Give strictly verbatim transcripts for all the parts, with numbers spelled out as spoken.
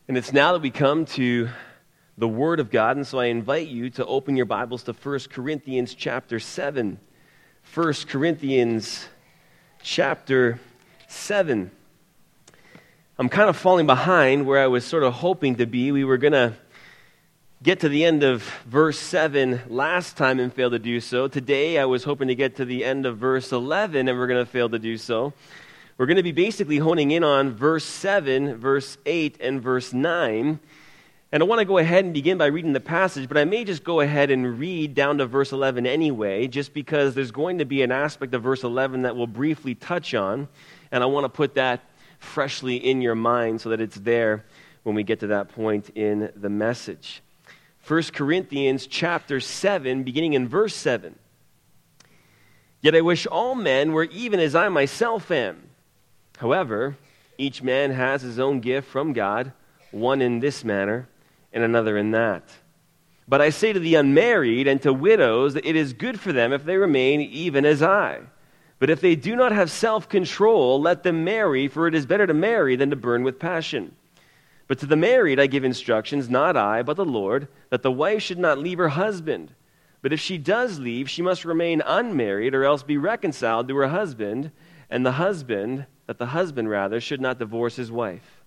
And it's now that we come to the Word of God, and so I invite you to open your Bibles to First Corinthians chapter seven. First Corinthians chapter seven. I'm kind of falling behind where I was sort of hoping to be. We were going to get to the end of verse seven last time and failed to do so. Today I was hoping to get to the end of verse eleven and we're going to fail to do so. We're going to be basically honing in on verse seven, verse eight, and verse nine. And I want to go ahead and begin by reading the passage, but I may just go ahead and read down to verse eleven anyway, just because there's going to be an aspect of verse eleven that we'll briefly touch on, and I want to put that freshly in your mind so that it's there when we get to that point in the message. First Corinthians chapter seven, beginning in verse seven. Yet I wish all men were even as I myself am. However, each man has his own gift from God, one in this manner and another in that. But I say to the unmarried and to widows that it is good for them if they remain even as I. But if they do not have self-control, let them marry, for it is better to marry than to burn with passion. But to the married I give instructions, not I, but the Lord, that the wife should not leave her husband. But if she does leave, she must remain unmarried, or else be reconciled to her husband, and the husband, that the husband rather, should not divorce his wife.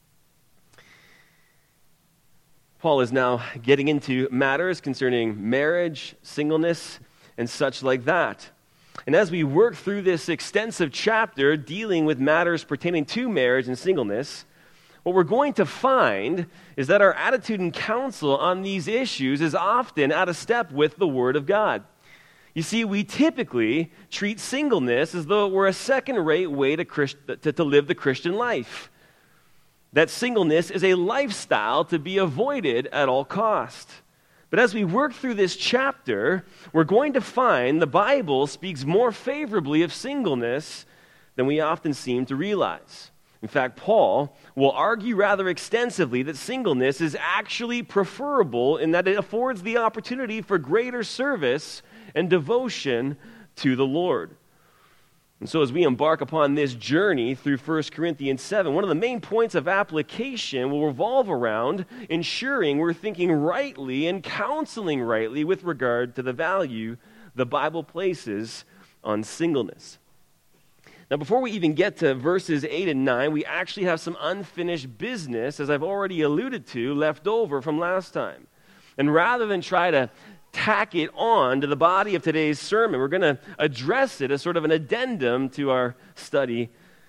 Paul is now getting into matters concerning marriage, singleness, and such like that. And as we work through this extensive chapter dealing with matters pertaining to marriage and singleness, what we're going to find is that our attitude and counsel on these issues is often out of step with the Word of God. You see, we typically treat singleness as though it were a second-rate way to, Christ- to, to live the Christian life. That singleness is a lifestyle to be avoided at all cost. But as we work through this chapter, we're going to find the Bible speaks more favorably of singleness than we often seem to realize. In fact, Paul will argue rather extensively that singleness is actually preferable in that it affords the opportunity for greater service and devotion to the Lord. And so as we embark upon this journey through First Corinthians seven, one of the main points of application will revolve around ensuring we're thinking rightly and counseling rightly with regard to the value the Bible places on singleness. Now, before we even get to verses eight and nine, we actually have some unfinished business, as I've already alluded to, left over from last time. And rather than try to tack it on to the body of today's sermon, we're going to address it as sort of an addendum to our study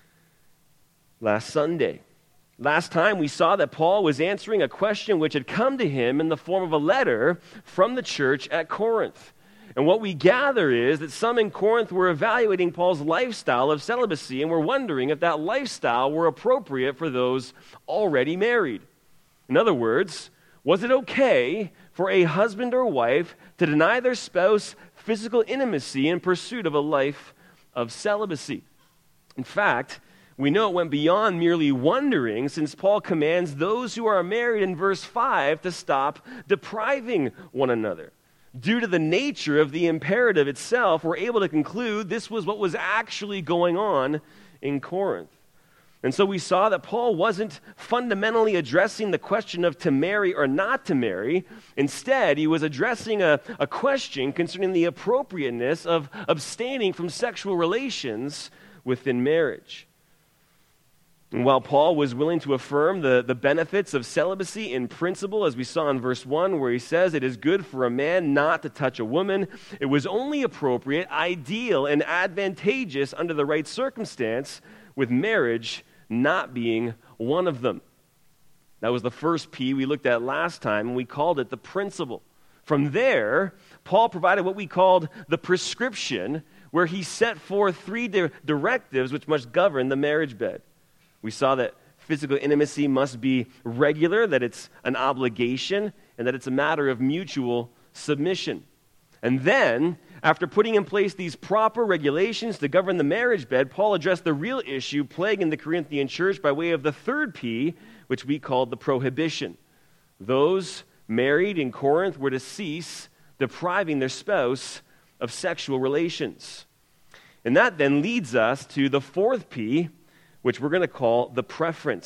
last Sunday. Last time we saw that Paul was answering a question which had come to him in the form of a letter from the church at Corinth. And what we gather is that some in Corinth were evaluating Paul's lifestyle of celibacy and were wondering if that lifestyle were appropriate for those already married. In other words, was it okay for a husband or wife to deny their spouse physical intimacy in pursuit of a life of celibacy? In fact, we know it went beyond merely wondering, since Paul commands those who are married in verse five to stop depriving one another. Due to the nature of the imperative itself, we're able to conclude this was what was actually going on in Corinth. And so we saw that Paul wasn't fundamentally addressing the question of to marry or not to marry. Instead, he was addressing a, a question concerning the appropriateness of abstaining from sexual relations within marriage. And while Paul was willing to affirm the, the benefits of celibacy in principle, as we saw in verse one, where he says it is good for a man not to touch a woman, it was only appropriate, ideal, and advantageous under the right circumstance, with marriage not being one of them. That was the first P we looked at last time, and we called it the principle. From there, Paul provided what we called the prescription, where he set forth three di- directives which must govern the marriage bed. We saw that physical intimacy must be regular, that it's an obligation, and that it's a matter of mutual submission. And then, after putting in place these proper regulations to govern the marriage bed, Paul addressed the real issue plaguing the Corinthian church by way of the third P, which we called the prohibition. Those married in Corinth were to cease depriving their spouse of sexual relations. And that then leads us to the fourth P, which we're going to call the preference.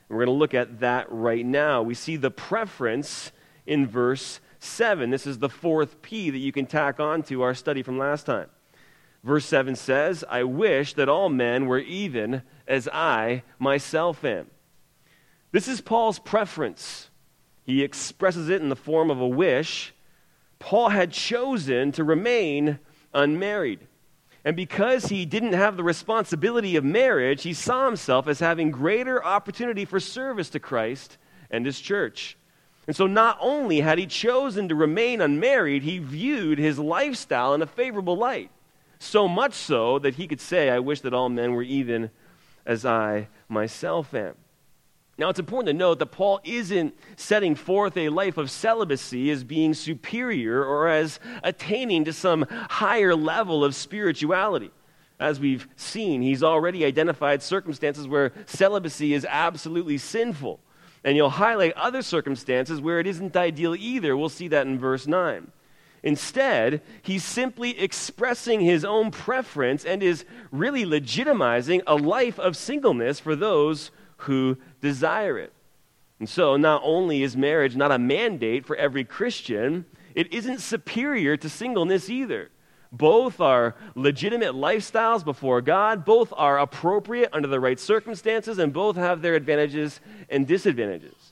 And we're going to look at that right now. We see the preference in verse seven. This is the fourth P that you can tack on to our study from last time. Verse seven says, I wish that all men were even as I myself am. This is Paul's preference. He expresses it in the form of a wish. Paul had chosen to remain unmarried. And because he didn't have the responsibility of marriage, he saw himself as having greater opportunity for service to Christ and his church. And so not only had he chosen to remain unmarried, he viewed his lifestyle in a favorable light. So much so that he could say, I wish that all men were even as I myself am. Now, it's important to note that Paul isn't setting forth a life of celibacy as being superior or as attaining to some higher level of spirituality. As we've seen, he's already identified circumstances where celibacy is absolutely sinful. And he'll highlight other circumstances where it isn't ideal either. We'll see that in verse nine. Instead, he's simply expressing his own preference and is really legitimizing a life of singleness for those who desire it. And so not only is marriage not a mandate for every Christian, it isn't superior to singleness either. Both are legitimate lifestyles before God, both are appropriate under the right circumstances, and both have their advantages and disadvantages.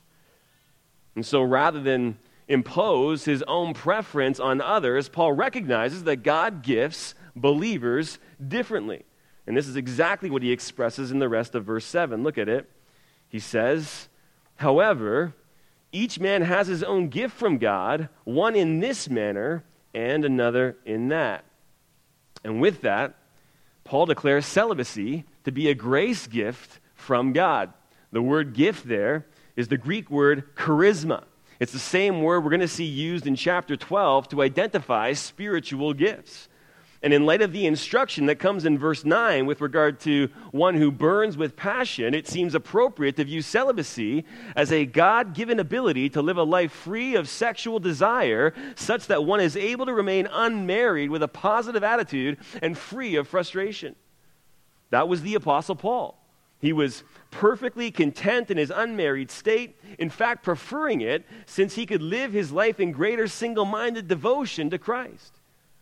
And so rather than impose his own preference on others, Paul recognizes that God gifts believers differently. And this is exactly what he expresses in the rest of verse seven. Look at it. He says, however, each man has his own gift from God, one in this manner and another in that. And with that, Paul declares celibacy to be a grace gift from God. The word gift there is the Greek word charisma. It's the same word we're going to see used in chapter twelve to identify spiritual gifts. And in light of the instruction that comes in verse nine with regard to one who burns with passion, it seems appropriate to view celibacy as a God-given ability to live a life free of sexual desire such that one is able to remain unmarried with a positive attitude and free of frustration. That was the Apostle Paul. He was perfectly content in his unmarried state, in fact preferring it since he could live his life in greater single-minded devotion to Christ.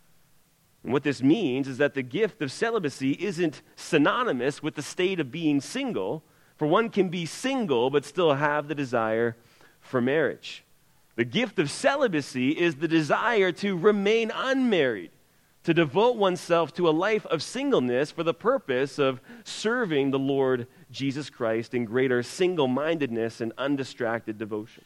And what this means is that the gift of celibacy isn't synonymous with the state of being single, for one can be single but still have the desire for marriage. The gift of celibacy is the desire to remain unmarried, to devote oneself to a life of singleness for the purpose of serving the Lord Jesus Christ in greater single-mindedness and undistracted devotion.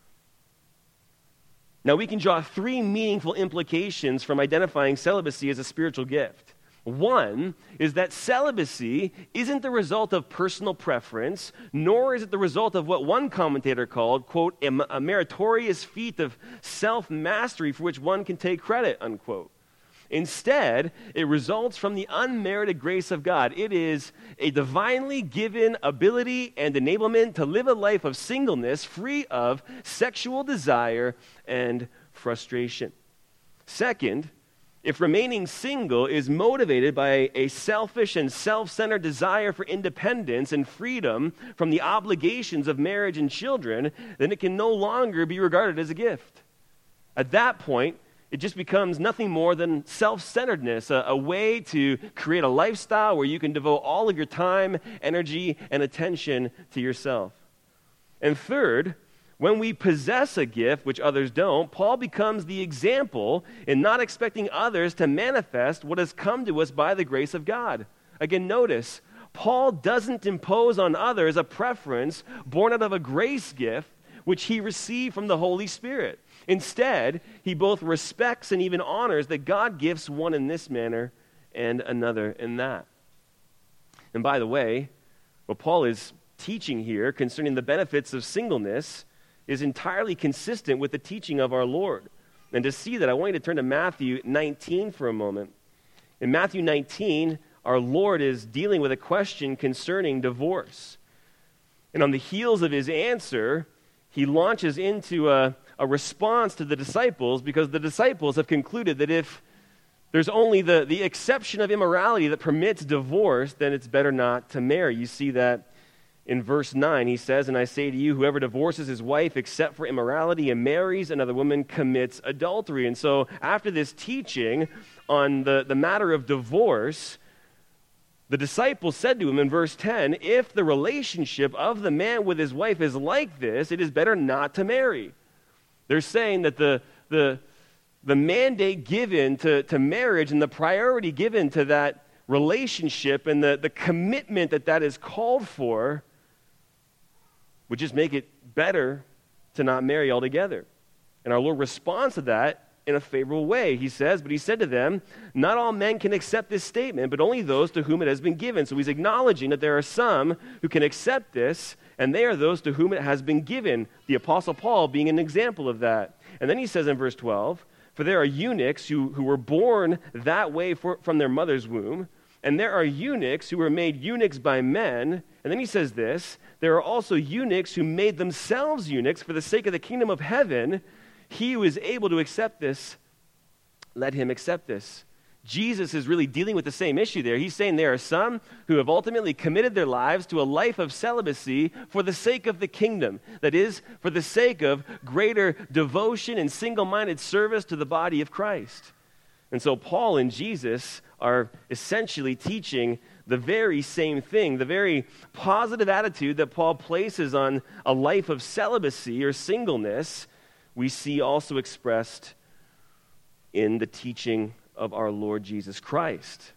Now, we can draw three meaningful implications from identifying celibacy as a spiritual gift. One is that celibacy isn't the result of personal preference, nor is it the result of what one commentator called, quote, a meritorious feat of self-mastery for which one can take credit, unquote. Instead, it results from the unmerited grace of God. It is a divinely given ability and enablement to live a life of singleness free of sexual desire and frustration. Second, if remaining single is motivated by a selfish and self-centered desire for independence and freedom from the obligations of marriage and children, then it can no longer be regarded as a gift. At that point, it just becomes nothing more than self-centeredness, a, a way to create a lifestyle where you can devote all of your time, energy, and attention to yourself. And third, when we possess a gift which others don't, Paul becomes the example in not expecting others to manifest what has come to us by the grace of God. Again, notice, Paul doesn't impose on others a preference born out of a grace gift which he received from the Holy Spirit. Instead, he both respects and even honors that God gifts one in this manner and another in that. And by the way, what Paul is teaching here concerning the benefits of singleness is entirely consistent with the teaching of our Lord. And to see that, I want you to turn to Matthew nineteen for a moment. In Matthew nineteen, our Lord is dealing with a question concerning divorce. And on the heels of his answer, he launches into a, a response to the disciples because the disciples have concluded that if there's only the, the exception of immorality that permits divorce, then it's better not to marry. You see that in verse nine, he says, "And I say to you, whoever divorces his wife except for immorality and marries another woman commits adultery." And so after this teaching on the, the matter of divorce, the disciples said to him in verse ten, "If the relationship of the man with his wife is like this, it is better not to marry." They're saying that the, the, the mandate given to, to marriage and the priority given to that relationship and the, the commitment that that is called for would just make it better to not marry altogether. And our Lord responds to that in a favorable way. He says, "But he said to them, not all men can accept this statement, but only those to whom it has been given." So he's acknowledging that there are some who can accept this, and they are those to whom it has been given, the Apostle Paul being an example of that. And then he says in verse twelve, "For there are eunuchs who, who were born that way for, from their mother's womb, and there are eunuchs who were made eunuchs by men." And then he says this, "There are also eunuchs who made themselves eunuchs for the sake of the kingdom of heaven. He who is able to accept this, let him accept this." Jesus is really dealing with the same issue there. He's saying there are some who have ultimately committed their lives to a life of celibacy for the sake of the kingdom. That is, for the sake of greater devotion and single-minded service to the body of Christ. And so Paul and Jesus are essentially teaching the very same thing, the very positive attitude that Paul places on a life of celibacy or singleness, we see also expressed in the teaching of our Lord Jesus Christ.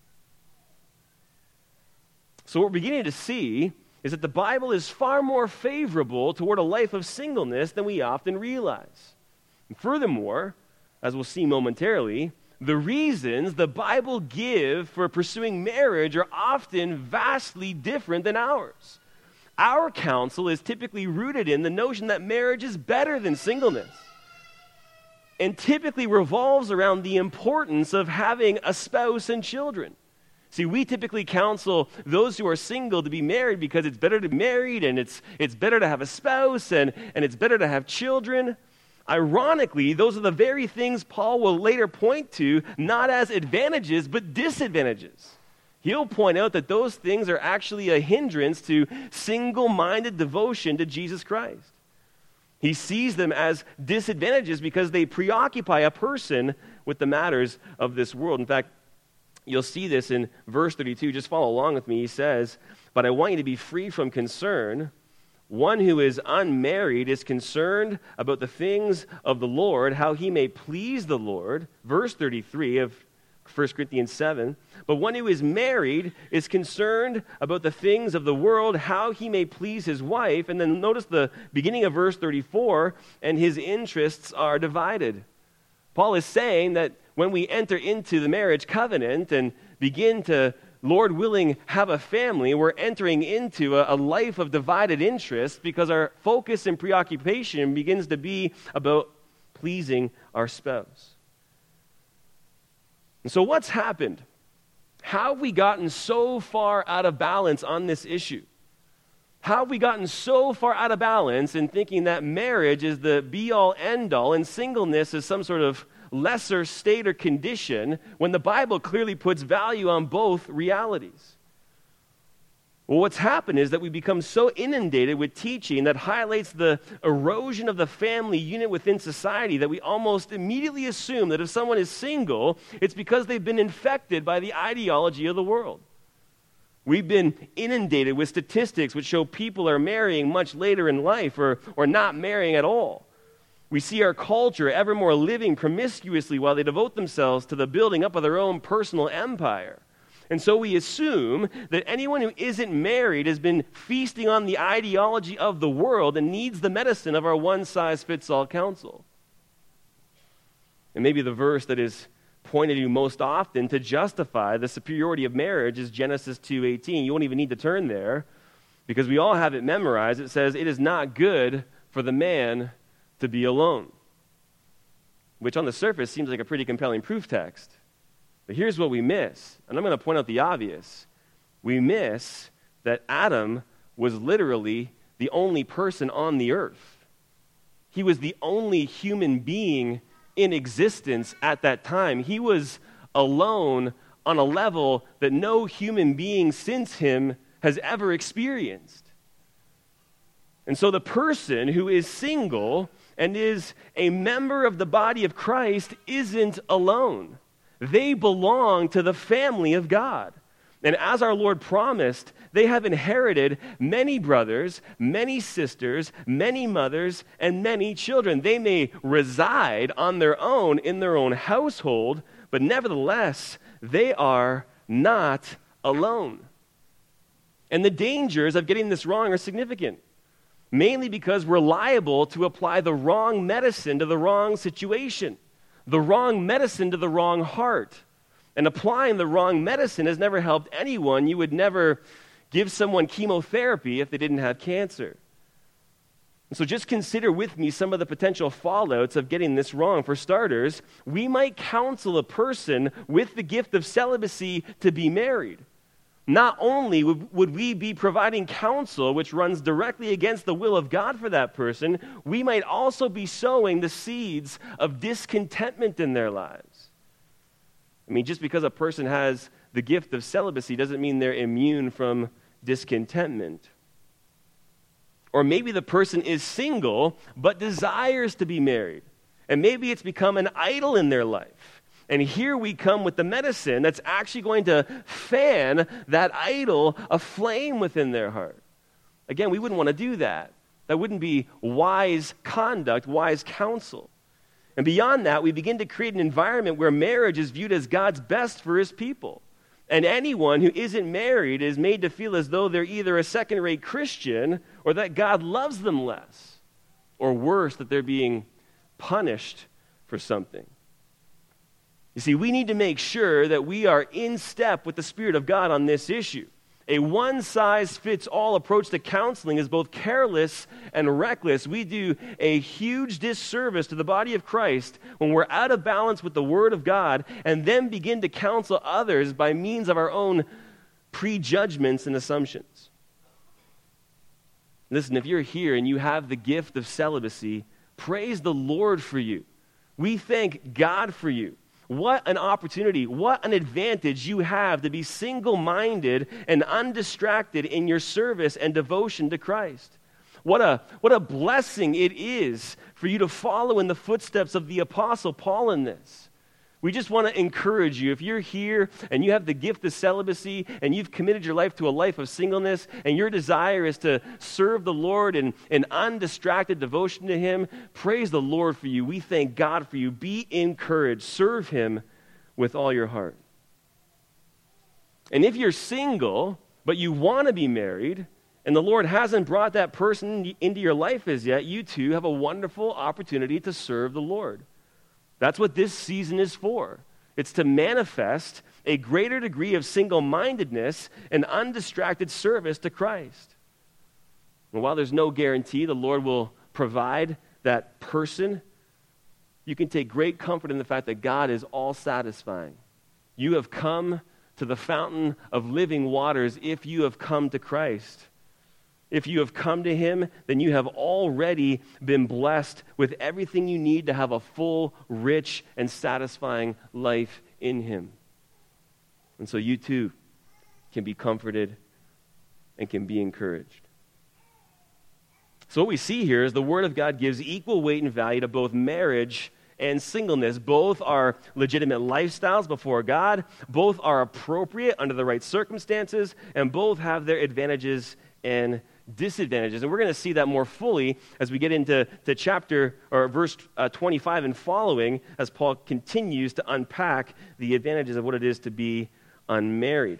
So what we're beginning to see is that the Bible is far more favorable toward a life of singleness than we often realize. And furthermore, as we'll see momentarily, the reasons the Bible gives for pursuing marriage are often vastly different than ours. Our counsel is typically rooted in the notion that marriage is better than singleness, and typically revolves around the importance of having a spouse and children. See, we typically counsel those who are single to be married because it's better to be married, and it's, it's better to have a spouse, and, and it's better to have children. Ironically, those are the very things Paul will later point to, not as advantages, but disadvantages. He'll point out that those things are actually a hindrance to single-minded devotion to Jesus Christ. He sees them as disadvantages because they preoccupy a person with the matters of this world. In fact, you'll see this in verse thirty-two. Just follow along with me. He says, "But I want you to be free from concern. One who is unmarried is concerned about the things of the Lord, how he may please the Lord." Verse thirty-three of First Corinthians seven. "But one who is married is concerned about the things of the world, how he may please his wife." And then notice the beginning of verse thirty-four, "and his interests are divided." Paul is saying that when we enter into the marriage covenant and begin to, Lord willing, have a family, we're entering into a, a life of divided interests because our focus and preoccupation begins to be about pleasing our spouse. And so what's happened? How have we gotten so far out of balance on this issue? How have we gotten so far out of balance in thinking that marriage is the be-all, end-all, and singleness is some sort of lesser state or condition when the Bible clearly puts value on both realities? Well, what's happened is that we become so inundated with teaching that highlights the erosion of the family unit within society that we almost immediately assume that if someone is single, it's because they've been infected by the ideology of the world. We've been inundated with statistics which show people are marrying much later in life or, or not marrying at all. We see our culture ever more living promiscuously while they devote themselves to the building up of their own personal empire. And so we assume that anyone who isn't married has been feasting on the ideology of the world and needs the medicine of our one-size-fits-all counsel. And maybe the verse that is pointed to most often to justify the superiority of marriage is Genesis two eighteen. You won't even need to turn there because we all have it memorized. It says, "It is not good for the man to be alone," which on the surface seems like a pretty compelling proof text. But here's what we miss, and I'm going to point out the obvious. We miss that Adam was literally the only person on the earth. He was the only human being in existence at that time. He was alone on a level that no human being since him has ever experienced. And so the person who is single and is a member of the body of Christ isn't alone. They belong to the family of God. And as our Lord promised, they have inherited many brothers, many sisters, many mothers, and many children. They may reside on their own in their own household, but nevertheless, they are not alone. And the dangers of getting this wrong are significant, mainly because we're liable to apply the wrong medicine to the wrong situation, the wrong medicine to the wrong heart. And applying the wrong medicine has never helped anyone. You would never give someone chemotherapy if they didn't have cancer. And so just consider with me some of the potential fallouts of getting this wrong. For starters, we might counsel a person with the gift of celibacy to be married. Not only would, would we be providing counsel which runs directly against the will of God for that person, we might also be sowing the seeds of discontentment in their lives. I mean, just because a person has the gift of celibacy doesn't mean they're immune from discontentment. Or maybe the person is single but desires to be married. And maybe it's become an idol in their life. And here we come with the medicine that's actually going to fan that idol aflame within their heart. Again, we wouldn't want to do that. That wouldn't be wise conduct, wise counsel. And beyond that, we begin to create an environment where marriage is viewed as God's best for his people. And anyone who isn't married is made to feel as though they're either a second-rate Christian or that God loves them less. Or worse, that they're being punished for something. You see, we need to make sure that we are in step with the Spirit of God on this issue. A one-size-fits-all approach to counseling is both careless and reckless. We do a huge disservice to the body of Christ when we're out of balance with the Word of God and then begin to counsel others by means of our own prejudgments and assumptions. Listen, if you're here and you have the gift of celibacy, praise the Lord for you. We thank God for you. What an opportunity, what an advantage you have to be single-minded and undistracted in your service and devotion to Christ. What a, what a blessing it is for you to follow in the footsteps of the Apostle Paul in this. We just want to encourage you, if you're here and you have the gift of celibacy and you've committed your life to a life of singleness and your desire is to serve the Lord in, in undistracted devotion to him, praise the Lord for you. We thank God for you. Be encouraged. Serve him with all your heart. And if you're single, but you want to be married, and the Lord hasn't brought that person into your life as yet, you too have a wonderful opportunity to serve the Lord. That's what this season is for. It's to manifest a greater degree of single-mindedness and undistracted service to Christ. And while there's no guarantee the Lord will provide that person, you can take great comfort in the fact that God is all-satisfying. You have come to the fountain of living waters if you have come to Christ. If you have come to him, then you have already been blessed with everything you need to have a full, rich, and satisfying life in him. And so you too can be comforted and can be encouraged. So what we see here is the Word of God gives equal weight and value to both marriage and singleness. Both are legitimate lifestyles before God. Both are appropriate under the right circumstances, and both have their advantages and disadvantages. And we're going to see that more fully as we get into to chapter or verse uh, twenty-five and following, as Paul continues to unpack the advantages of what it is to be unmarried.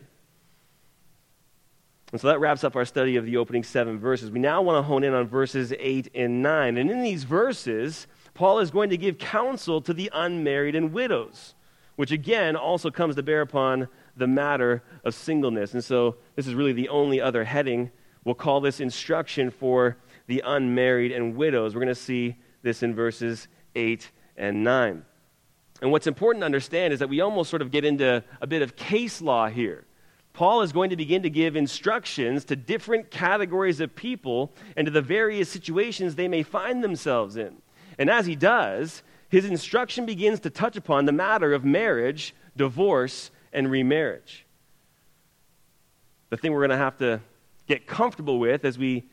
And so that wraps up our study of the opening seven verses. We now want to hone in on verses eight and nine. And in these verses, Paul is going to give counsel to the unmarried and widows, which again also comes to bear upon the matter of singleness. And so this is really the only other heading. We'll call this instruction for the unmarried and widows. We're going to see this in verses eight and nine. And what's important to understand is that we almost sort of get into a bit of case law here. Paul is going to begin to give instructions to different categories of people and to the various situations they may find themselves in. And as he does, his instruction begins to touch upon the matter of marriage, divorce, and remarriage. The thing we're going to have to get comfortable with as we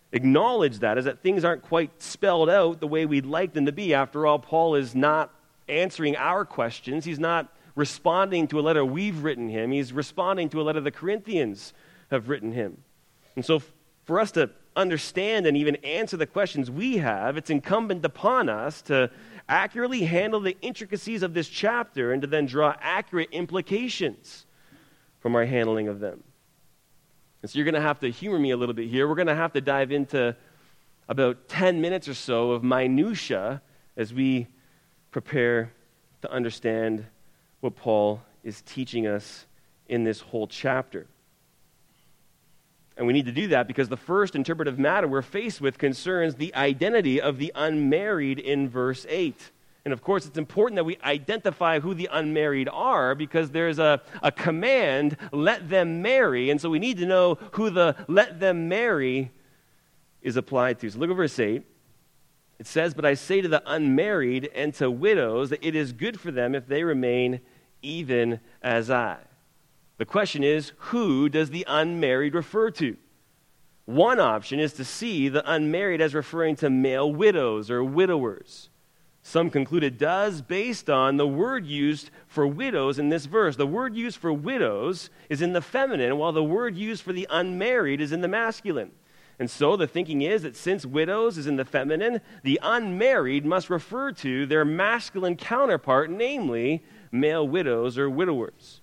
acknowledge that, is that things aren't quite spelled out the way we'd like them to be. After all, Paul is not answering our questions. He's not responding to a letter we've written him. He's responding to a letter the Corinthians have written him. And so for us to understand and even answer the questions we have, it's incumbent upon us to accurately handle the intricacies of this chapter and to then draw accurate implications from our handling of them. And so you're going to have to humor me a little bit here. We're going to have to dive into about ten minutes or so of minutia as we prepare to understand what Paul is teaching us in this whole chapter. And we need to do that because the first interpretive matter we're faced with concerns the identity of the unmarried in verse eight. And of course, it's important that we identify who the unmarried are because there's a, a command, let them marry. And so we need to know who the let them marry is applied to. So look at verse eight. It says, but I say to the unmarried and to widows that it is good for them if they remain even as I. The question is, who does the unmarried refer to? One option is to see the unmarried as referring to male widows or widowers. Some conclude it does based on the word used for widows in this verse. The word used for widows is in the feminine, while the word used for the unmarried is in the masculine. And so the thinking is that since widows is in the feminine, the unmarried must refer to their masculine counterpart, namely male widows or widowers.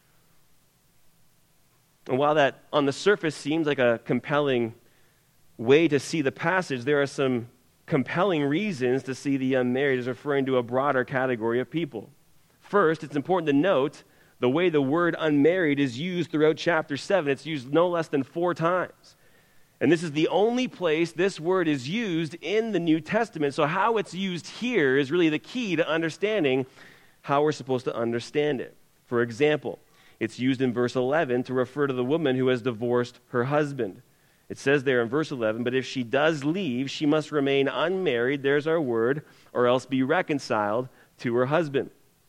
And while that on the surface seems like a compelling way to see the passage, there are some compelling reasons to see the unmarried as referring to a broader category of people. First, it's important to note the way the word unmarried is used throughout chapter seven. It's used no less than four times. And this is the only place this word is used in the New Testament. So how it's used here is really the key to understanding how we're supposed to understand it. For example, it's used in verse eleven to refer to the woman who has divorced her husband. It says there in verse eleven, but if she does leave, she must remain unmarried, there's our word, or else be reconciled to her husband.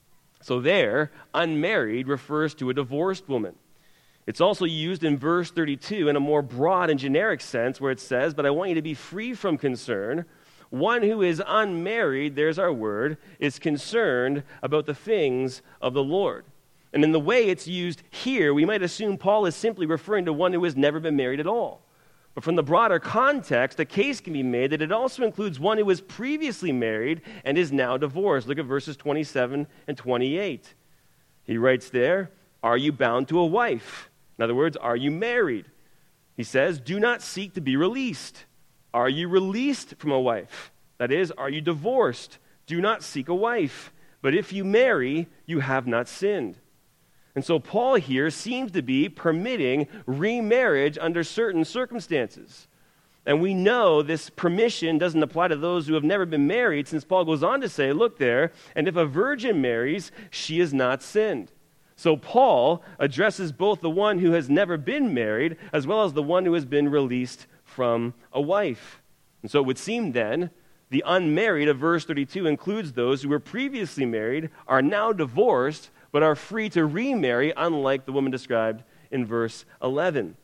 So there, unmarried refers to a divorced woman. It's also used in verse thirty-two in a more broad and generic sense where it says, but I want you to be free from concern. One who is unmarried, there's our word, is concerned about the things of the Lord. And in the way it's used here, we might assume Paul is simply referring to one who has never been married at all. But from the broader context, a case can be made that it also includes one who was previously married and is now divorced. Look at verses twenty-seven and twenty-eight. He writes there, are you bound to a wife? In other words, are you married? He says, do not seek to be released. Are you released from a wife? That is, are you divorced? Do not seek a wife. But if you marry, you have not sinned. And so Paul here seems to be permitting remarriage under certain circumstances. And we know this permission doesn't apply to those who have never been married, since Paul goes on to say, look there, and if a virgin marries, she has not sinned. So Paul addresses both the one who has never been married as well as the one who has been released from a wife. And so it would seem then the unmarried of verse thirty-two includes those who were previously married, are now divorced, but are free to remarry, unlike the woman described in verse eleven.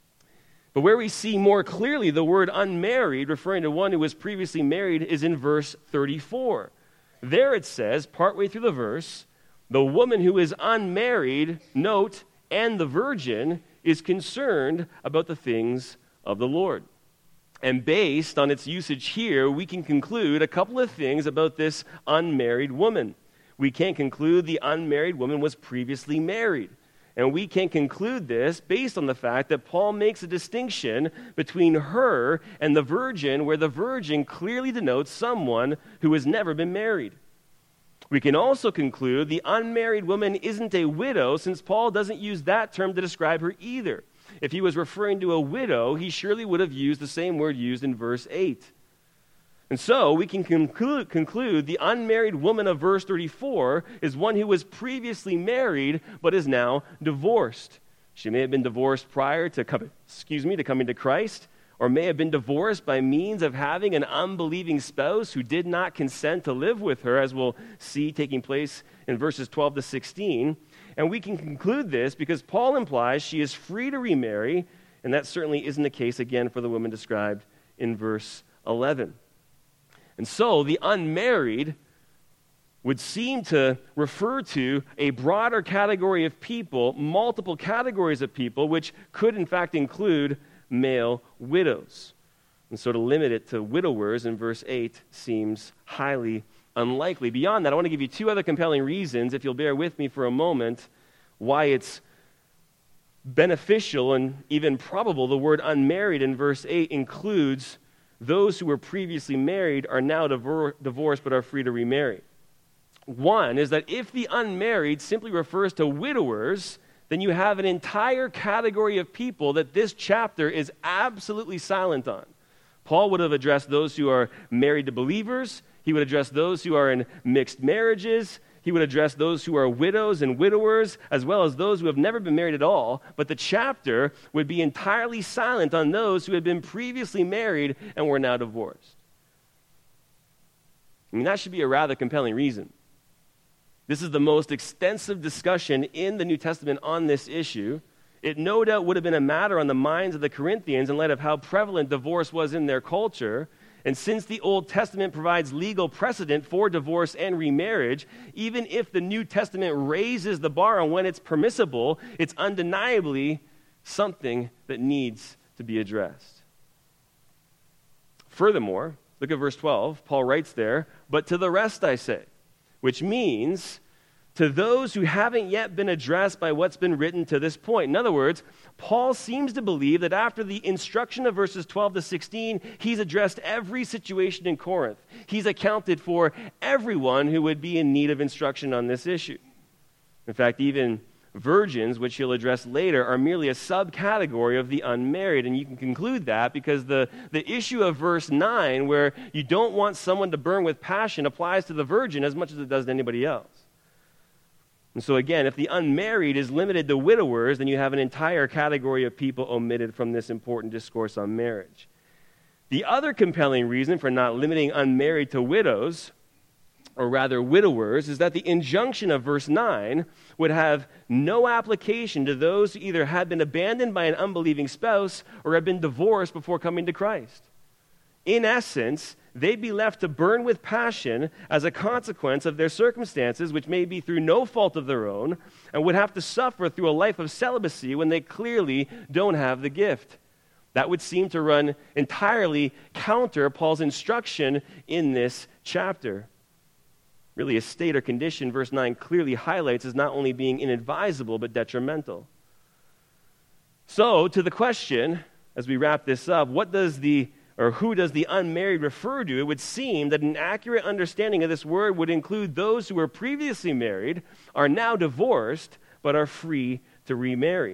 But where we see more clearly the word unmarried, referring to one who was previously married, is in verse thirty-four. There it says, partway through the verse, the woman who is unmarried, note, and the virgin, is concerned about the things of the Lord. And based on its usage here, we can conclude a couple of things about this unmarried woman. We can conclude the unmarried woman was previously married. And we can conclude this based on the fact that Paul makes a distinction between her and the virgin, where the virgin clearly denotes someone who has never been married. We can also conclude the unmarried woman isn't a widow, since Paul doesn't use that term to describe her either. If he was referring to a widow, he surely would have used the same word used in verse eight. And so we can conclude, conclude the unmarried woman of verse thirty-four is one who was previously married but is now divorced. She may have been divorced prior to come, excuse me, to coming to Christ, or may have been divorced by means of having an unbelieving spouse who did not consent to live with her, as we'll see taking place in verses twelve to sixteen. And we can conclude this because Paul implies she is free to remarry, and that certainly isn't the case, again, for the woman described in verse eleven. And so the unmarried would seem to refer to a broader category of people, multiple categories of people, which could in fact include male widows. And so to limit it to widowers in verse eight seems highly unlikely. Beyond that, I want to give you two other compelling reasons, if you'll bear with me for a moment, why it's beneficial and even probable the word unmarried in verse eight includes those who were previously married are now divor- divorced but are free to remarry. One is that if the unmarried simply refers to widowers, then you have an entire category of people that this chapter is absolutely silent on. Paul would have addressed those who are married to believers. He would address those who are in mixed marriages. He would address those who are widows and widowers, as well as those who have never been married at all. But the chapter would be entirely silent on those who had been previously married and were now divorced. I mean, that should be a rather compelling reason. This is the most extensive discussion in the New Testament on this issue. It no doubt would have been a matter on the minds of the Corinthians in light of how prevalent divorce was in their culture. And since the Old Testament provides legal precedent for divorce and remarriage, even if the New Testament raises the bar on when it's permissible, it's undeniably something that needs to be addressed. Furthermore, look at verse twelve. Paul writes there, "But to the rest I say," which means to those who haven't yet been addressed by what's been written to this point. In other words, Paul seems to believe that after the instruction of verses twelve to sixteen, he's addressed every situation in Corinth. He's accounted for everyone who would be in need of instruction on this issue. In fact, even virgins, which he'll address later, are merely a subcategory of the unmarried. And you can conclude that because the, the issue of verse nine, where you don't want someone to burn with passion, applies to the virgin as much as it does to anybody else. And so again, if the unmarried is limited to widowers, then you have an entire category of people omitted from this important discourse on marriage. The other compelling reason for not limiting unmarried to widows, or rather widowers, is that the injunction of verse nine would have no application to those who either had been abandoned by an unbelieving spouse or had been divorced before coming to Christ. In essence, they'd be left to burn with passion as a consequence of their circumstances, which may be through no fault of their own, and would have to suffer through a life of celibacy when they clearly don't have the gift. That would seem to run entirely counter Paul's instruction in this chapter. Really, a state or condition, verse nine clearly highlights as not only being inadvisable, but detrimental. So, to the question, as we wrap this up, what does the or who does the unmarried refer to? It would seem that an accurate understanding of this word would include those who were previously married, are now divorced, but are free to remarry.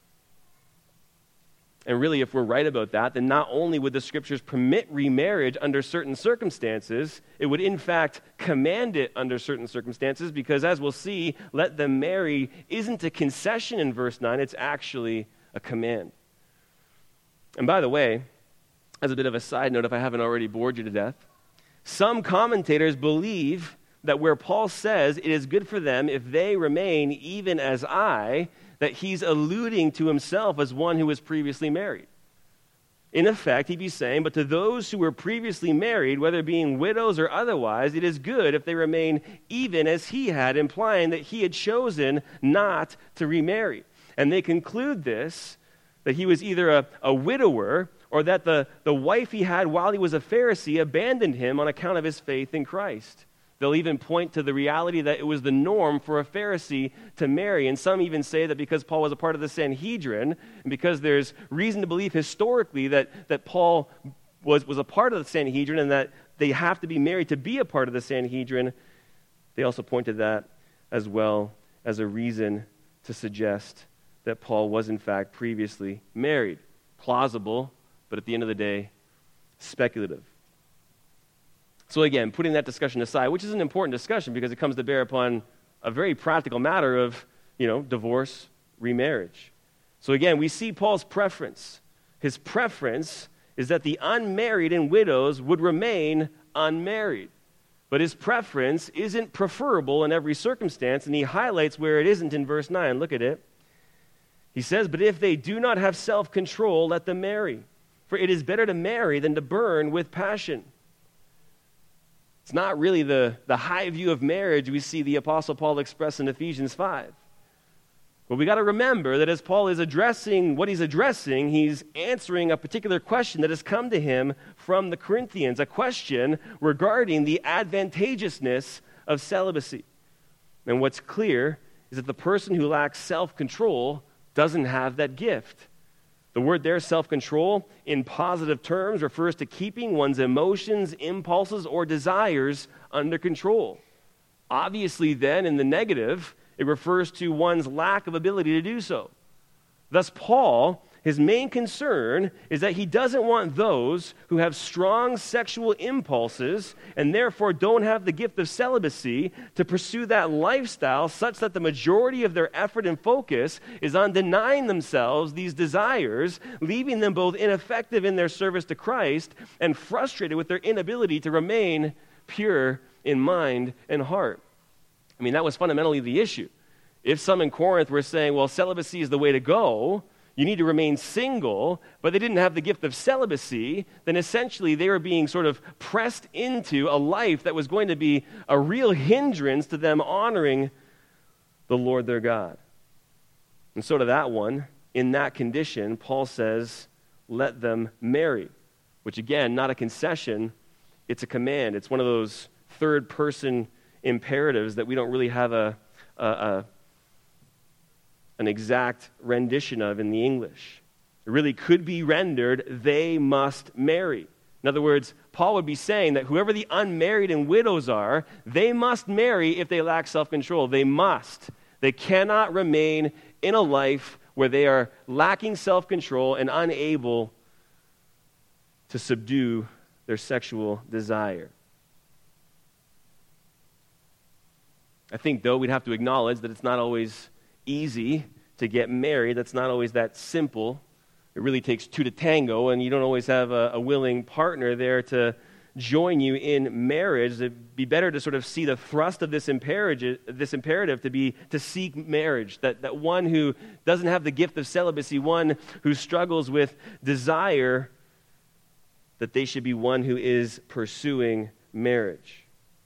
And really, if we're right about that, then not only would the Scriptures permit remarriage under certain circumstances, it would in fact command it under certain circumstances, because as we'll see, let them marry isn't a concession in verse nine, it's actually a command. And by the way, as a bit of a side note, if I haven't already bored you to death, some commentators believe that where Paul says it is good for them if they remain even as I, that he's alluding to himself as one who was previously married. In effect, he'd be saying, but to those who were previously married, whether being widows or otherwise, it is good if they remain even as he had, implying that he had chosen not to remarry. And they conclude this, that he was either a, a widower or that the, the wife he had while he was a Pharisee abandoned him on account of his faith in Christ. They'll even point to the reality that it was the norm for a Pharisee to marry. And some even say that because Paul was a part of the Sanhedrin, and because there's reason to believe historically that, that Paul was, was a part of the Sanhedrin and that they have to be married to be a part of the Sanhedrin, they also point to that as well as a reason to suggest that Paul was in fact previously married. Plausible, but at the end of the day, speculative. So again, putting that discussion aside, which is an important discussion because it comes to bear upon a very practical matter of, you know, divorce, remarriage. So again, we see Paul's preference. His preference is that the unmarried and widows would remain unmarried. But his preference isn't preferable in every circumstance, and he highlights where it isn't in verse nine. Look at it. He says, but if they do not have self-control, let them marry. For it is better to marry than to burn with passion. It's not really the, the high view of marriage we see the Apostle Paul express in Ephesians five. But we got to remember that as Paul is addressing what he's addressing, he's answering a particular question that has come to him from the Corinthians, a question regarding the advantageousness of celibacy. And what's clear is that the person who lacks self-control doesn't have that gift. The word there, self-control, in positive terms, refers to keeping one's emotions, impulses, or desires under control. Obviously, then, in the negative, it refers to one's lack of ability to do so. Thus, Paul, his main concern is that he doesn't want those who have strong sexual impulses and therefore don't have the gift of celibacy to pursue that lifestyle such that the majority of their effort and focus is on denying themselves these desires, leaving them both ineffective in their service to Christ and frustrated with their inability to remain pure in mind and heart. I mean, that was fundamentally the issue. If some in Corinth were saying, well, celibacy is the way to go, you need to remain single, but they didn't have the gift of celibacy, then essentially they were being sort of pressed into a life that was going to be a real hindrance to them honoring the Lord their God. And so to that one, in that condition, Paul says, let them marry, which again, not a concession, it's a command. It's one of those third-person imperatives that we don't really have a, a, a an exact rendition of in the English. It really could be rendered, they must marry. In other words, Paul would be saying that whoever the unmarried and widows are, they must marry if they lack self-control. They must. They cannot remain in a life where they are lacking self-control and unable to subdue their sexual desire. I think, though, we'd have to acknowledge that it's not always easy to get married. That's not always that simple. It really takes two to tango, and you don't always have a, a willing partner there to join you in marriage. It'd be better to sort of see the thrust of this imperative, this imperative to be to seek marriage, that, that one who doesn't have the gift of celibacy, one who struggles with desire, that they should be one who is pursuing marriage.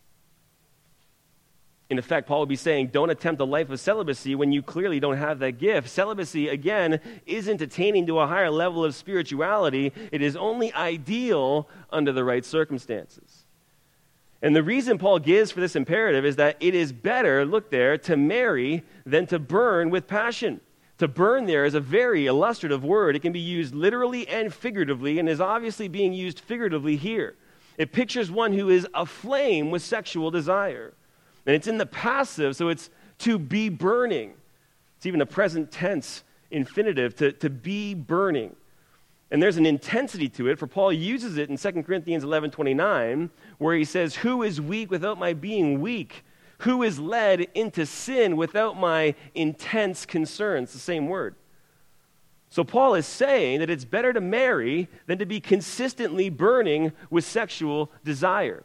In effect, Paul would be saying, don't attempt a life of celibacy when you clearly don't have that gift. Celibacy, again, isn't attaining to a higher level of spirituality. It is only ideal under the right circumstances. And the reason Paul gives for this imperative is that it is better, look there, to marry than to burn with passion. To burn there is a very illustrative word. It can be used literally and figuratively, and is obviously being used figuratively here. It pictures one who is aflame with sexual desire. And it's in the passive, so it's to be burning. It's even a present tense infinitive, to, to be burning. And there's an intensity to it, for Paul uses it in Second Corinthians eleven twenty-nine, where he says, who is weak without my being weak? Who is led into sin without my intense concern? It's the same word. So Paul is saying that it's better to marry than to be consistently burning with sexual desire.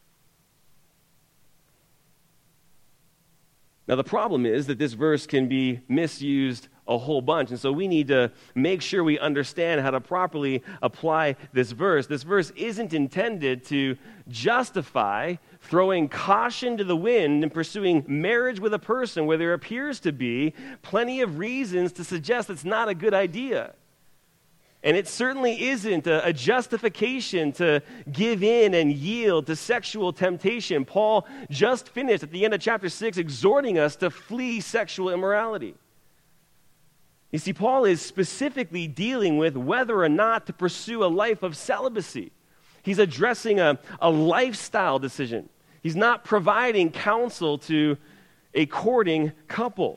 Now, the problem is that this verse can be misused a whole bunch, and so we need to make sure we understand how to properly apply this verse. This verse isn't intended to justify throwing caution to the wind and pursuing marriage with a person where there appears to be plenty of reasons to suggest it's not a good idea. And it certainly isn't a, a justification to give in and yield to sexual temptation. Paul just finished at the end of chapter six exhorting us to flee sexual immorality. You see, Paul is specifically dealing with whether or not to pursue a life of celibacy. He's addressing a, a lifestyle decision. He's not providing counsel to a courting couple.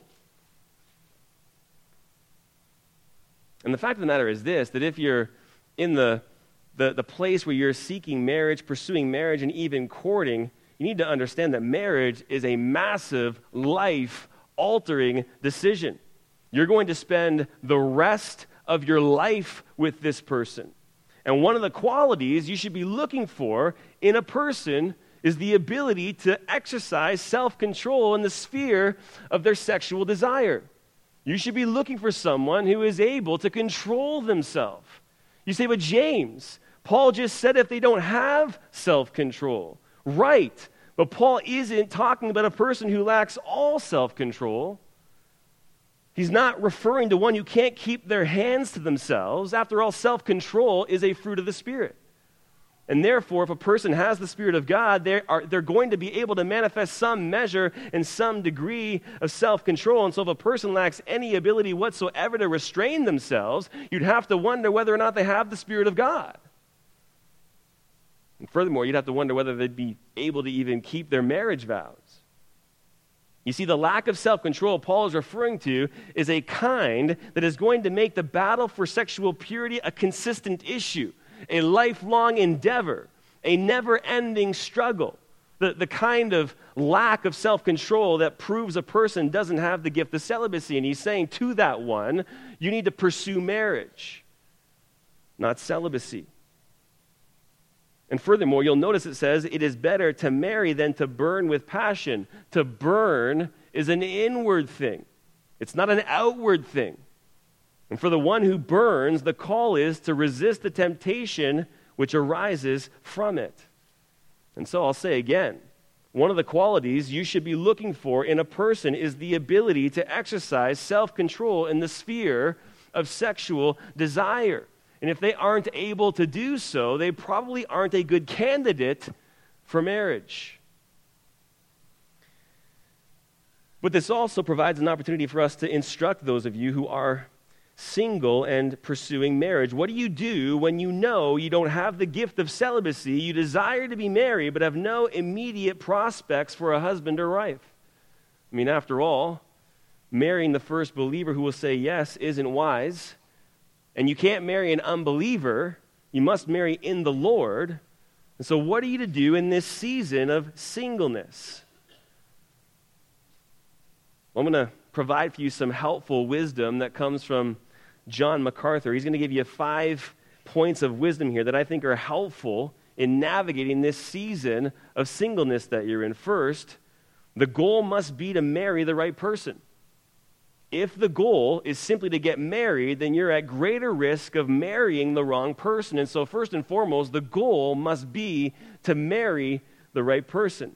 And the fact of the matter is this, that if you're in the, the, the place where you're seeking marriage, pursuing marriage, and even courting, you need to understand that marriage is a massive, life-altering decision. You're going to spend the rest of your life with this person. And one of the qualities you should be looking for in a person is the ability to exercise self-control in the sphere of their sexual desire. You should be looking for someone who is able to control themselves. You say, but James, Paul just said if they don't have self-control. Right, but Paul isn't talking about a person who lacks all self-control. He's not referring to one who can't keep their hands to themselves. After all, self-control is a fruit of the Spirit. And therefore, if a person has the Spirit of God, they are, they're going to be able to manifest some measure and some degree of self-control. And so if a person lacks any ability whatsoever to restrain themselves, you'd have to wonder whether or not they have the Spirit of God. And furthermore, you'd have to wonder whether they'd be able to even keep their marriage vows. You see, the lack of self-control Paul is referring to is a kind that is going to make the battle for sexual purity a consistent issue, a lifelong endeavor, a never-ending struggle, the, the kind of lack of self-control that proves a person doesn't have the gift of celibacy. And he's saying to that one, you need to pursue marriage, not celibacy. And furthermore, you'll notice it says, it is better to marry than to burn with passion. To burn is an inward thing. It's not an outward thing. And for the one who burns, the call is to resist the temptation which arises from it. And so I'll say again, one of the qualities you should be looking for in a person is the ability to exercise self-control in the sphere of sexual desire. And if they aren't able to do so, they probably aren't a good candidate for marriage. But this also provides an opportunity for us to instruct those of you who are single and pursuing marriage. What do you do when you know you don't have the gift of celibacy, you desire to be married, but have no immediate prospects for a husband or wife? I mean, after all, marrying the first believer who will say yes isn't wise. And you can't marry an unbeliever. You must marry in the Lord. And so what are you to do in this season of singleness? Well, I'm going to provide for you some helpful wisdom that comes from John MacArthur. He's going to give you five points of wisdom here that I think are helpful in navigating this season of singleness that you're in. First, the goal must be to marry the right person. If the goal is simply to get married, then you're at greater risk of marrying the wrong person. And so first and foremost, the goal must be to marry the right person.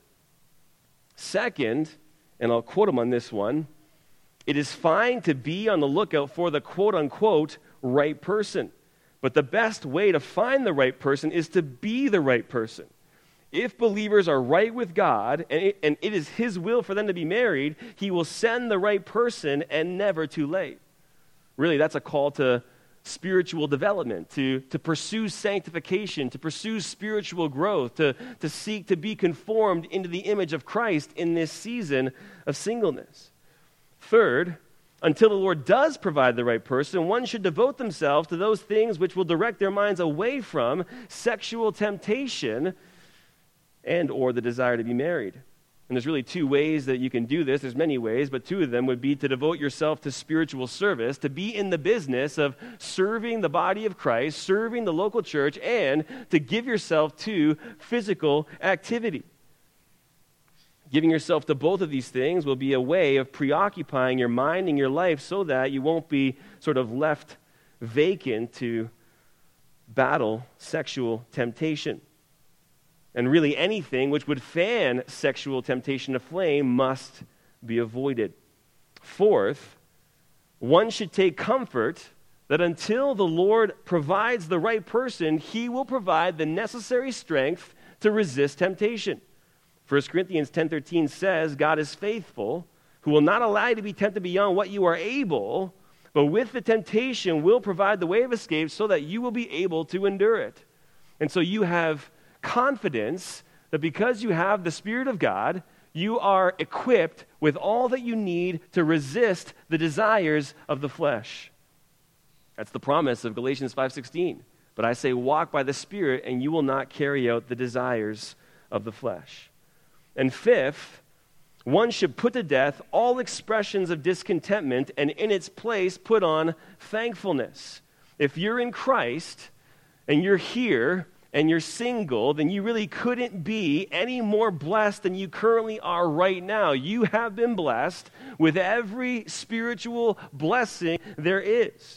Second, and I'll quote him on this one, it is fine to be on the lookout for the quote-unquote right person. But the best way to find the right person is to be the right person. If believers are right with God, and it, and it is His will for them to be married, He will send the right person and never too late. Really, that's a call to spiritual development, to, to pursue sanctification, to pursue spiritual growth, to, to seek to be conformed into the image of Christ in this season of singleness. Third, until the Lord does provide the right person, one should devote themselves to those things which will direct their minds away from sexual temptation and or the desire to be married. And there's really two ways that you can do this. There's many ways, but two of them would be to devote yourself to spiritual service, to be in the business of serving the body of Christ, serving the local church, and to give yourself to physical activity. Giving yourself to both of these things will be a way of preoccupying your mind and your life so that you won't be sort of left vacant to battle sexual temptation. And really anything which would fan sexual temptation to flame must be avoided. Fourth, one should take comfort that until the Lord provides the right person, He will provide the necessary strength to resist temptation. First Corinthians ten thirteen says, God is faithful, who will not allow you to be tempted beyond what you are able, but with the temptation will provide the way of escape so that you will be able to endure it. And so you have confidence that because you have the Spirit of God, you are equipped with all that you need to resist the desires of the flesh. That's the promise of Galatians five sixteen. But I say, walk by the Spirit, and you will not carry out the desires of the flesh. And fifth, one should put to death all expressions of discontentment and in its place put on thankfulness. If you're in Christ and you're here and you're single, then you really couldn't be any more blessed than you currently are right now. You have been blessed with every spiritual blessing there is.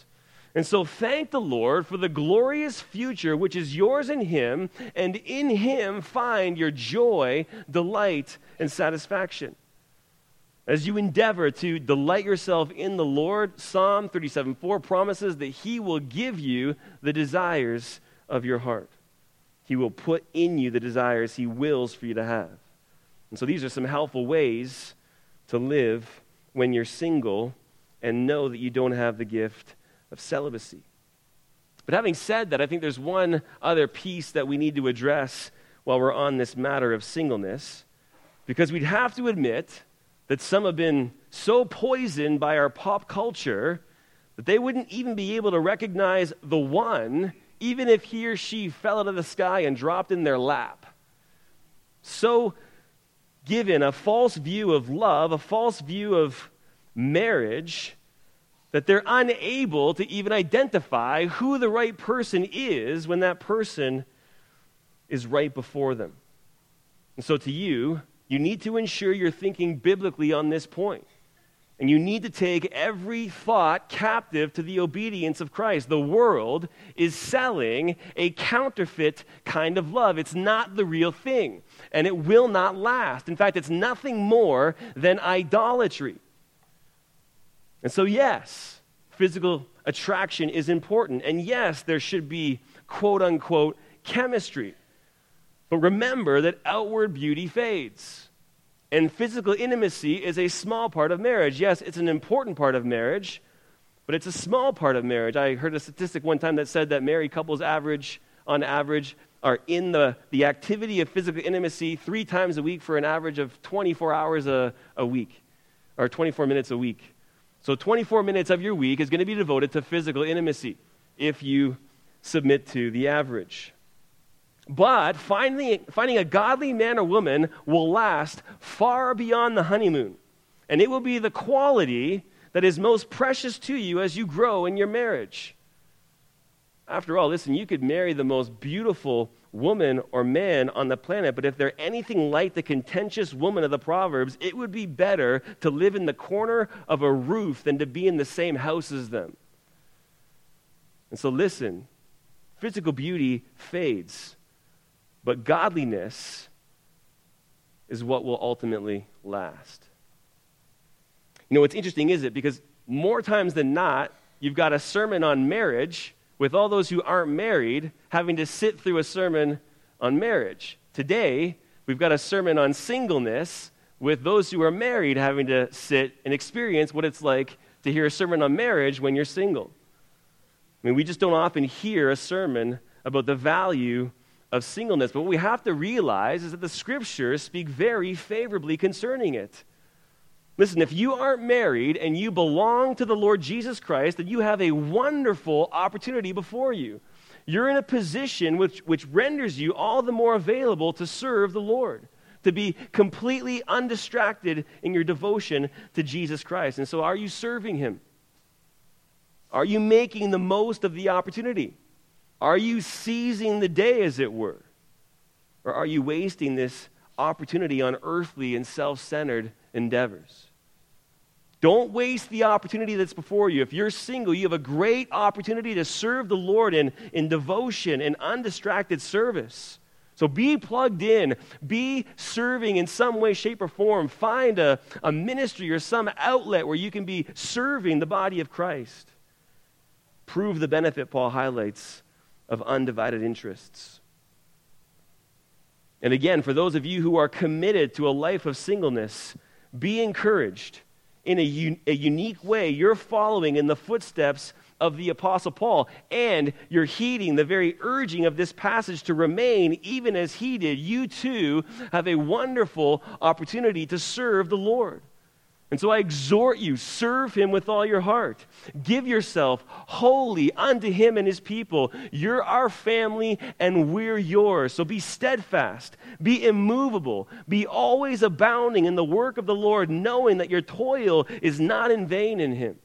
And so thank the Lord for the glorious future which is yours in him, and in him find your joy, delight, and satisfaction. As you endeavor to delight yourself in the Lord, Psalm thirty-seven four promises that he will give you the desires of your heart. He will put in you the desires he wills for you to have. And so these are some helpful ways to live when you're single and know that you don't have the gift of celibacy. But having said that, I think there's one other piece that we need to address while we're on this matter of singleness, because we'd have to admit that some have been so poisoned by our pop culture that they wouldn't even be able to recognize the one, even if he or she fell out of the sky and dropped in their lap. So given a false view of love, a false view of marriage, that they're unable to even identify who the right person is when that person is right before them. And so to you, you need to ensure you're thinking biblically on this point. And you need to take every thought captive to the obedience of Christ. The world is selling a counterfeit kind of love. It's not the real thing, and it will not last. In fact, it's nothing more than idolatry. And so, yes, physical attraction is important. And yes, there should be quote-unquote chemistry. But remember that outward beauty fades. And physical intimacy is a small part of marriage. Yes, it's an important part of marriage, but it's a small part of marriage. I heard a statistic one time that said that married couples average, on average, are in the, the activity of physical intimacy three times a week for an average of twenty-four hours a, a week, or twenty-four minutes a week. So twenty-four minutes of your week is going to be devoted to physical intimacy if you submit to the average. But finding, finding a godly man or woman will last far beyond the honeymoon. And it will be the quality that is most precious to you as you grow in your marriage. After all, listen, you could marry the most beautiful woman or man on the planet, but if they're anything like the contentious woman of the Proverbs, it would be better to live in the corner of a roof than to be in the same house as them. And so listen, physical beauty fades. But godliness is what will ultimately last. You know, what's interesting is it because more times than not, you've got a sermon on marriage with all those who aren't married having to sit through a sermon on marriage. Today, we've got a sermon on singleness with those who are married having to sit and experience what it's like to hear a sermon on marriage when you're single. I mean, we just don't often hear a sermon about the value of singleness. But what we have to realize is that the scriptures speak very favorably concerning it. Listen, if you aren't married and you belong to the Lord Jesus Christ, then you have a wonderful opportunity before you. You're in a position which, which renders you all the more available to serve the Lord, to be completely undistracted in your devotion to Jesus Christ. And so are you serving him? Are you making the most of the opportunity? Are you seizing the day, as it were? Or are you wasting this opportunity on earthly and self-centered endeavors? Don't waste the opportunity that's before you. If you're single, you have a great opportunity to serve the Lord in, in devotion and undistracted service. So be plugged in. Be serving in some way, shape, or form. Find a, a ministry or some outlet where you can be serving the body of Christ. Prove the benefit, Paul highlights, of undivided interests. And again, for those of you who are committed to a life of singleness, be encouraged. In a, un- a unique way, you're following in the footsteps of the Apostle Paul, and you're heeding the very urging of this passage to remain even as he did. You too have a wonderful opportunity to serve the Lord. And so I exhort you, serve him with all your heart. Give yourself wholly unto him and his people. You're our family and we're yours. So be steadfast, be immovable, be always abounding in the work of the Lord, knowing that your toil is not in vain in him.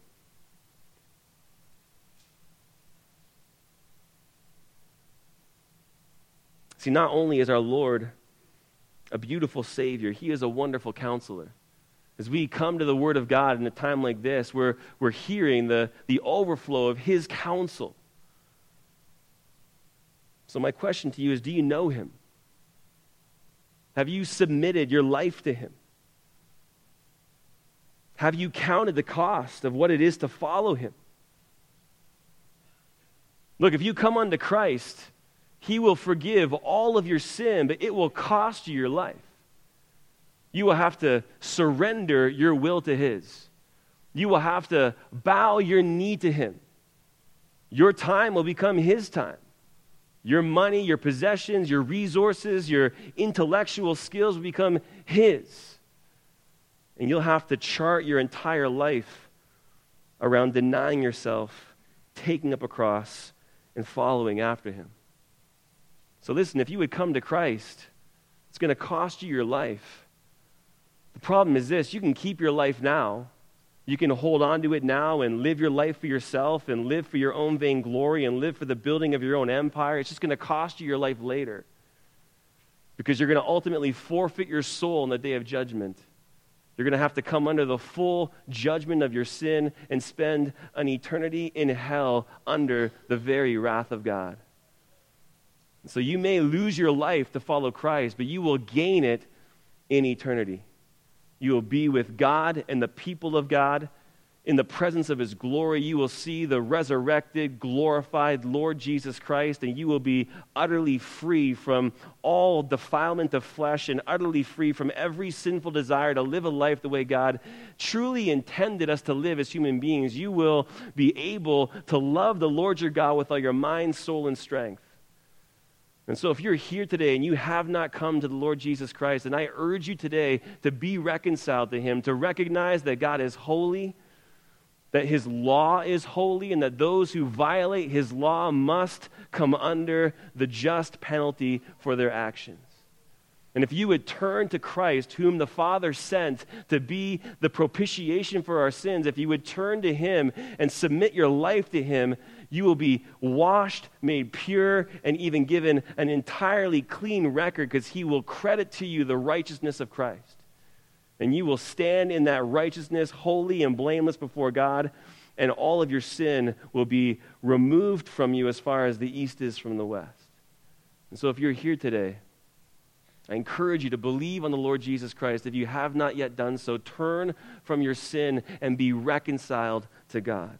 See, not only is our Lord a beautiful Savior, he is a wonderful counselor. As we come to the Word of God in a time like this, we're, we're hearing the, the overflow of His counsel. So my question to you is, do you know Him? Have you submitted your life to Him? Have you counted the cost of what it is to follow Him? Look, if you come unto Christ, He will forgive all of your sin, but it will cost you your life. You will have to surrender your will to His. You will have to bow your knee to Him. Your time will become His time. Your money, your possessions, your resources, your intellectual skills will become His. And you'll have to chart your entire life around denying yourself, taking up a cross, and following after Him. So listen, if you would come to Christ, it's going to cost you your life. The problem is this: you can keep your life now. You can hold on to it now and live your life for yourself and live for your own vainglory and live for the building of your own empire. It's just going to cost you your life later, because you're going to ultimately forfeit your soul in the day of judgment. You're going to have to come under the full judgment of your sin and spend an eternity in hell under the very wrath of God. So you may lose your life to follow Christ, but you will gain it in eternity. You will be with God and the people of God. In the presence of His glory, you will see the resurrected, glorified Lord Jesus Christ, and you will be utterly free from all defilement of flesh and utterly free from every sinful desire to live a life the way God truly intended us to live as human beings. You will be able to love the Lord your God with all your mind, soul, and strength. And so if you're here today and you have not come to the Lord Jesus Christ, then I urge you today to be reconciled to Him, to recognize that God is holy, that His law is holy, and that those who violate His law must come under the just penalty for their actions. And if you would turn to Christ, whom the Father sent to be the propitiation for our sins, if you would turn to Him and submit your life to Him, you will be washed, made pure, and even given an entirely clean record, because He will credit to you the righteousness of Christ. And you will stand in that righteousness, holy and blameless before God, and all of your sin will be removed from you as far as the east is from the west. And so if you're here today, I encourage you to believe on the Lord Jesus Christ. If you have not yet done so, turn from your sin and be reconciled to God.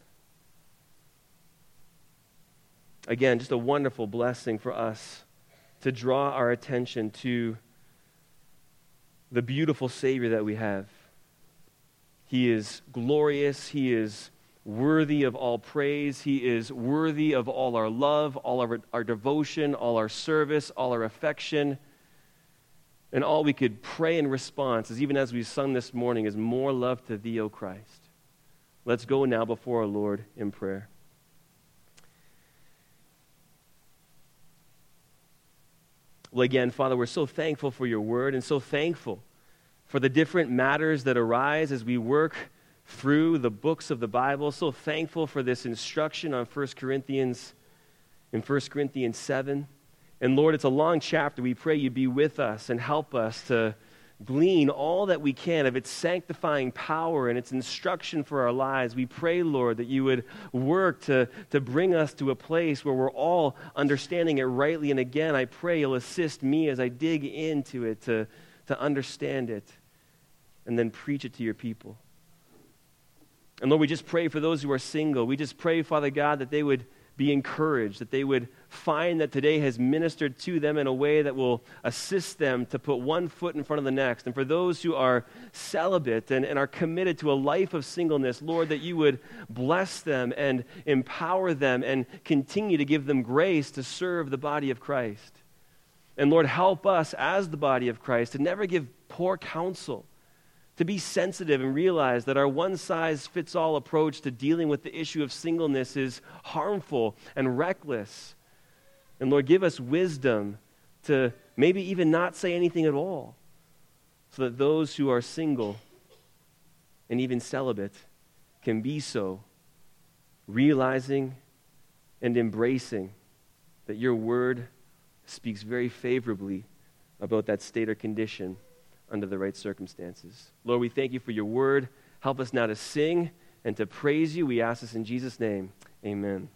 Again, just a wonderful blessing for us to draw our attention to the beautiful Savior that we have. He is glorious. He is worthy of all praise. He is worthy of all our love, all of our, our devotion, all our service, all our affection. And all we could pray in response is, even as we sung this morning, is more love to Thee, O Christ. Let's go now before our Lord in prayer. Well, again, Father, we're so thankful for Your word and so thankful for the different matters that arise as we work through the books of the Bible. So thankful for this instruction on First Corinthians, in First Corinthians seven. And Lord, it's a long chapter. We pray You be with us and help us to glean all that we can of its sanctifying power and its instruction for our lives. We pray, Lord, that You would work to, to bring us to a place where we're all understanding it rightly. And again, I pray You'll assist me as I dig into it to, to understand it and then preach it to Your people. And Lord, we just pray for those who are single. We just pray, Father God, that they would be encouraged, that they would find that today has ministered to them in a way that will assist them to put one foot in front of the next. And for those who are celibate and, and are committed to a life of singleness, Lord, that You would bless them and empower them and continue to give them grace to serve the body of Christ. And Lord, help us as the body of Christ to never give poor counsel, to be sensitive and realize that our one-size-fits-all approach to dealing with the issue of singleness is harmful and reckless. And Lord, give us wisdom to maybe even not say anything at all, so that those who are single and even celibate can be so, realizing and embracing that Your word speaks very favorably about that state or condition under the right circumstances. Lord, we thank you for your word. Help us now to sing and to praise you. We ask this in Jesus' name. Amen.